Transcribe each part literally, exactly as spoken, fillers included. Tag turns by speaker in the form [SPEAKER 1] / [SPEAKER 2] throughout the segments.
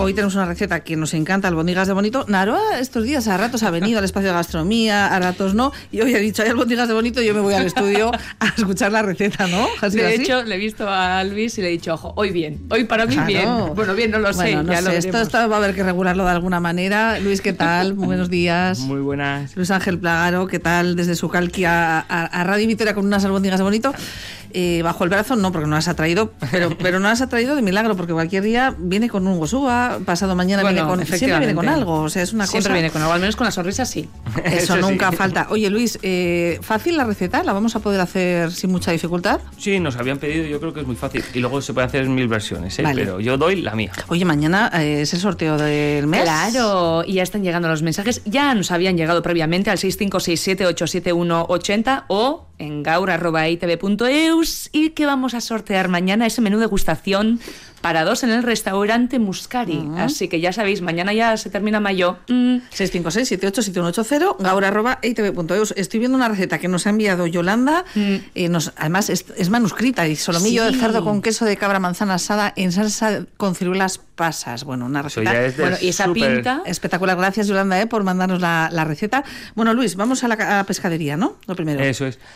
[SPEAKER 1] hoy tenemos una receta que nos encanta, albóndigas de bonito. Naroa estos días a ratos ha venido al espacio de gastronomía, a ratos no, y hoy ha dicho, hay albóndigas de bonito, yo me voy al estudio a escuchar la receta, ¿no?
[SPEAKER 2] De
[SPEAKER 1] así?
[SPEAKER 2] hecho, le he visto a Luis y le he dicho, ojo, hoy bien, hoy para mí
[SPEAKER 1] Claro.
[SPEAKER 2] bien. Bueno, bien, no lo sé,
[SPEAKER 1] bueno, no
[SPEAKER 2] ya
[SPEAKER 1] sé,
[SPEAKER 2] lo
[SPEAKER 1] esto,
[SPEAKER 2] veremos.
[SPEAKER 1] esto va a haber que regularlo de alguna manera. Luis, ¿qué tal? Muy buenos días.
[SPEAKER 3] Muy buenas.
[SPEAKER 1] Luis Ángel Plagaro, ¿qué tal? Desde su calqui a, a, a Radio Vitoria con unas albóndigas de bonito. Eh, bajo el brazo no, porque no las ha traído, pero, pero no las ha traído de milagro, porque cualquier día viene con un gosúa, pasado mañana
[SPEAKER 2] Bueno,
[SPEAKER 1] viene con... Siempre viene con algo, o sea, es una
[SPEAKER 2] Siempre
[SPEAKER 1] cosa...
[SPEAKER 2] viene con algo, al menos con la sonrisa sí.
[SPEAKER 1] Eso,
[SPEAKER 3] Eso
[SPEAKER 1] nunca
[SPEAKER 3] sí.
[SPEAKER 1] falta. Oye, Luis, eh, ¿fácil la receta? ¿La vamos a poder hacer sin mucha dificultad?
[SPEAKER 3] Sí, nos habían pedido, yo creo que es muy fácil. Y luego se puede hacer en mil versiones, ¿eh?
[SPEAKER 1] Vale.
[SPEAKER 3] Pero yo doy la mía.
[SPEAKER 1] Oye, mañana eh, es el sorteo del mes.
[SPEAKER 2] Claro, y ya están llegando los mensajes. Ya nos habían llegado previamente al seis cinco seis siete ocho siete uno ocho cero o en gaur arroba i t v punto e u s. ¿Y que vamos a sortear mañana? Ese menú degustación para dos en el restaurante Muscari. Uh-huh. Así que ya sabéis, mañana ya se termina mayo. Mm.
[SPEAKER 1] seis cinco seis siete ocho siete uno ocho cero, gaur arroba i t v punto e u s. Estoy viendo una receta que nos ha enviado Yolanda. Mm. Eh, nos, además, es, es manuscrita. Y solomillo
[SPEAKER 2] Sí.
[SPEAKER 1] de cerdo con queso de cabra manzana asada en salsa con ciruelas pasas. Bueno, una
[SPEAKER 3] Eso
[SPEAKER 1] receta...
[SPEAKER 3] ya es de
[SPEAKER 2] Bueno, y esa
[SPEAKER 3] súper-
[SPEAKER 2] pinta...
[SPEAKER 1] Espectacular, gracias Yolanda eh, por mandarnos la, la receta. Bueno, Luis, vamos a la, a la pescadería, ¿no? Lo primero.
[SPEAKER 3] Eso es.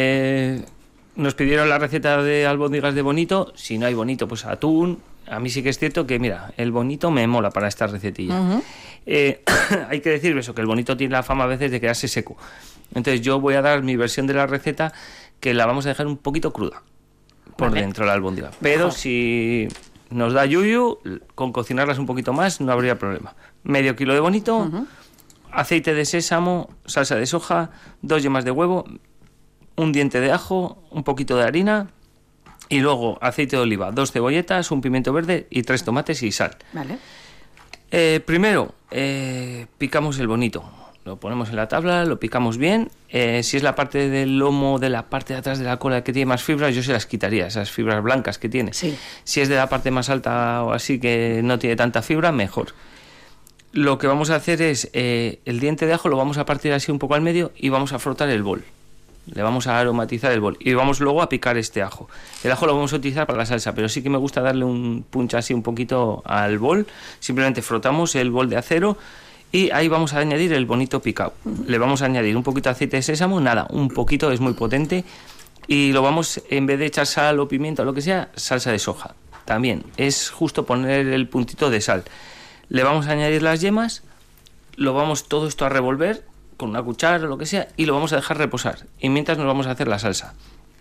[SPEAKER 3] Eh, nos pidieron la receta de albóndigas de bonito. Si no hay bonito, pues atún. A mí sí que es cierto que, mira, el bonito me mola para esta recetilla.
[SPEAKER 1] Uh-huh.
[SPEAKER 3] Eh, hay que decir eso, que el bonito tiene la fama a veces de quedarse seco. Entonces yo voy a dar mi versión de la receta, que la vamos a dejar un poquito cruda por
[SPEAKER 2] Vale.
[SPEAKER 3] dentro la albóndiga. Pero
[SPEAKER 2] Mejor.
[SPEAKER 3] si nos da yuyu, con cocinarlas un poquito más no habría problema. Medio kilo de bonito,
[SPEAKER 1] Uh-huh.
[SPEAKER 3] aceite de sésamo, salsa de soja, dos yemas de huevo, un diente de ajo, un poquito de harina y luego aceite de oliva, dos cebolletas, un pimiento verde y tres tomates y sal.
[SPEAKER 1] Vale.
[SPEAKER 3] Eh, primero, eh, picamos el bonito. Lo ponemos en la tabla, lo picamos bien. Eh, si es la parte del lomo, de la parte de atrás de la cola que tiene más fibras, yo se las quitaría, esas fibras blancas que tiene.
[SPEAKER 1] Sí.
[SPEAKER 3] Si es de la parte más alta o así que no tiene tanta fibra, mejor. Lo que vamos a hacer es, eh, el diente de ajo lo vamos a partir así un poco al medio y vamos a frotar el bol. Le vamos a aromatizar el bol y vamos luego a picar este ajo. El ajo lo vamos a utilizar para la salsa, pero sí que me gusta darle un punch así un poquito al bol. Simplemente frotamos el bol de acero y ahí vamos a añadir el bonito picado. Le vamos a añadir un poquito de aceite de sésamo, nada, un poquito, es muy potente. Y lo vamos, en vez de echar sal o pimienta o lo que sea, salsa de soja. También es justo poner el puntito de sal. Le vamos a añadir las yemas, lo vamos todo esto a revolver con una cuchara o lo que sea y lo vamos a dejar reposar. Y mientras nos vamos a hacer la salsa.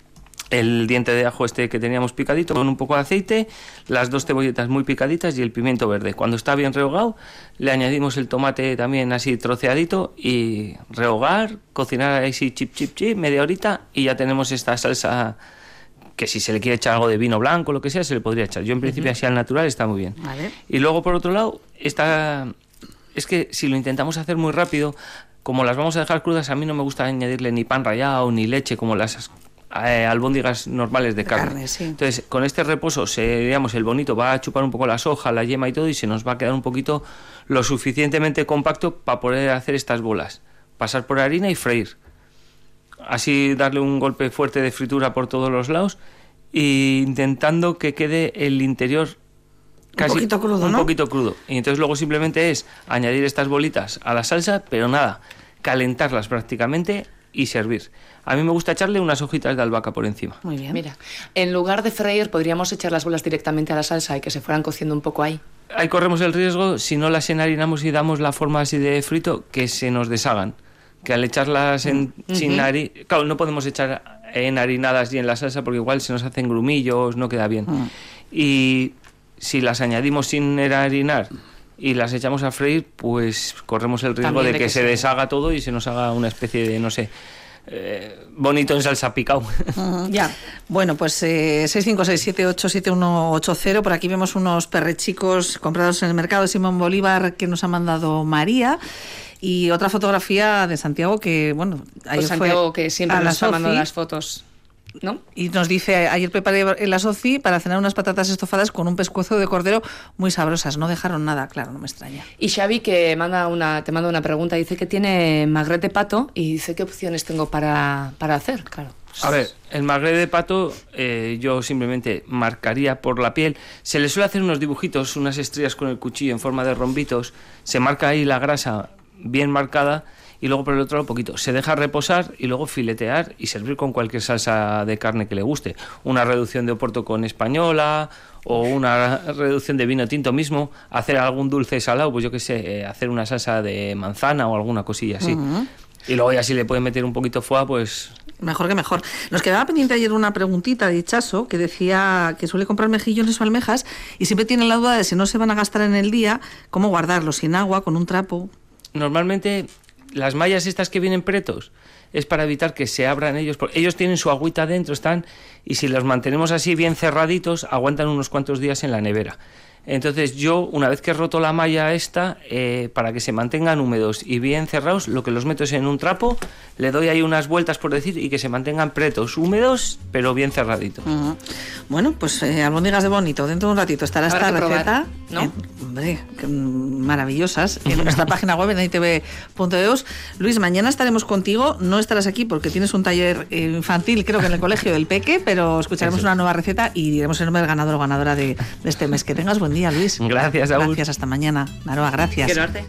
[SPEAKER 3] El diente de ajo este que teníamos picadito con un poco de aceite, las dos cebolletas muy picaditas y el pimiento verde. Cuando está bien rehogado, le añadimos el tomate también así troceadito y rehogar, cocinar así chip chip chip, media horita y ya tenemos esta salsa que si se le quiere echar algo de vino blanco o lo que sea, se le podría echar. Yo en principio uh-huh. así al natural está muy bien.
[SPEAKER 1] Vale. Y
[SPEAKER 3] luego por otro lado, esta... es que si lo intentamos hacer muy rápido, como las vamos a dejar crudas, a mí no me gusta añadirle ni pan rallado ni leche como las eh, albóndigas normales de, de carne.
[SPEAKER 1] carne sí.
[SPEAKER 3] Entonces, con este reposo, se, digamos, el bonito va a chupar un poco la soja, la yema y todo y se nos va a quedar un poquito lo suficientemente compacto para poder hacer estas bolas. Pasar por harina y freír. Así darle un golpe fuerte de fritura por todos los lados e intentando que quede el interior casi
[SPEAKER 1] un poquito crudo,
[SPEAKER 3] un
[SPEAKER 1] ¿no?
[SPEAKER 3] poquito crudo. Y entonces luego simplemente es añadir estas bolitas a la salsa, pero nada, calentarlas prácticamente y servir. A mí me gusta echarle unas hojitas de albahaca por encima.
[SPEAKER 1] Muy bien.
[SPEAKER 2] Mira, en lugar de freír, podríamos echar las bolas directamente a la salsa y que se fueran cociendo un poco ahí.
[SPEAKER 3] Ahí corremos el riesgo, si no las enharinamos y damos la forma así de frito, que se nos deshagan. Que al echarlas en, uh-huh. sin hari... Claro, no podemos echar enharinadas y en la salsa porque igual se nos hacen grumillos, no queda bien. Uh-huh. Y si las añadimos sin enharinar y las echamos a freír, pues corremos el riesgo de, de que, que se deshaga todo y se nos haga una especie de, no sé... Eh, bonito en salsa picado.
[SPEAKER 1] Uh-huh, ya. Bueno, pues eh, seis cinco seis siete ocho siete uno ocho cero. Por aquí vemos unos perrechicos comprados en el mercado de Simón Bolívar que nos ha mandado María. Y otra fotografía de Santiago que, bueno, ayer
[SPEAKER 2] pues Santiago
[SPEAKER 1] fue
[SPEAKER 2] que siempre nos está mandando las fotos, ¿no?
[SPEAKER 1] Y nos dice, ayer preparé la Soci para cenar unas patatas estofadas con un pescuezo de cordero muy sabrosas. No dejaron nada, claro, no me extraña.
[SPEAKER 2] Y Xavi, que manda una, te manda una pregunta, dice que tiene magret de pato y dice qué opciones tengo para, para hacer, claro.
[SPEAKER 3] A ver, el magret de pato eh, yo simplemente marcaría por la piel. Se le suele hacer unos dibujitos, unas estrellas con el cuchillo en forma de rombitos. Se marca ahí la grasa bien marcada y luego por el otro lado un poquito. Se deja reposar y luego filetear y servir con cualquier salsa de carne que le guste. Una reducción de oporto con española o una reducción de vino tinto mismo. Hacer algún dulce salado, pues yo qué sé, eh, hacer una salsa de manzana o alguna cosilla así. Uh-huh. Y luego ya si le pueden meter un poquito foie, pues...
[SPEAKER 1] Mejor que mejor. Nos quedaba pendiente ayer una preguntita de Chaso que decía que suele comprar mejillones o almejas y siempre tiene la duda de si no se van a gastar en el día, cómo guardarlos, sin agua, con un trapo.
[SPEAKER 3] Normalmente las mallas estas que vienen pretos es para evitar que se abran ellos, porque ellos tienen su agüita dentro, están, y si los mantenemos así bien cerraditos, aguantan unos cuantos días en la nevera. Entonces yo, una vez que he roto la malla esta, eh, para que se mantengan húmedos y bien cerrados, lo que los meto es en un trapo, le doy ahí unas vueltas, por decir, y que se mantengan pretos, húmedos, pero bien cerraditos.
[SPEAKER 1] Uh-huh. Bueno, pues eh, albóndigas de bonito, dentro de un ratito estará esta receta, probar, ¿no? Eh, hombre, que, maravillosas, en nuestra página web en i t v punto e u s. Luis, mañana estaremos contigo, no estarás aquí porque tienes un taller infantil, creo que en el colegio del Peque, pero escucharemos Eso. una nueva receta y diremos el nombre del ganador o ganadora de, de este mes. Que tengas buen día, Luis.
[SPEAKER 3] Gracias, Aún.
[SPEAKER 1] Gracias, hasta mañana. Naroa, gracias.
[SPEAKER 2] Quiero arte.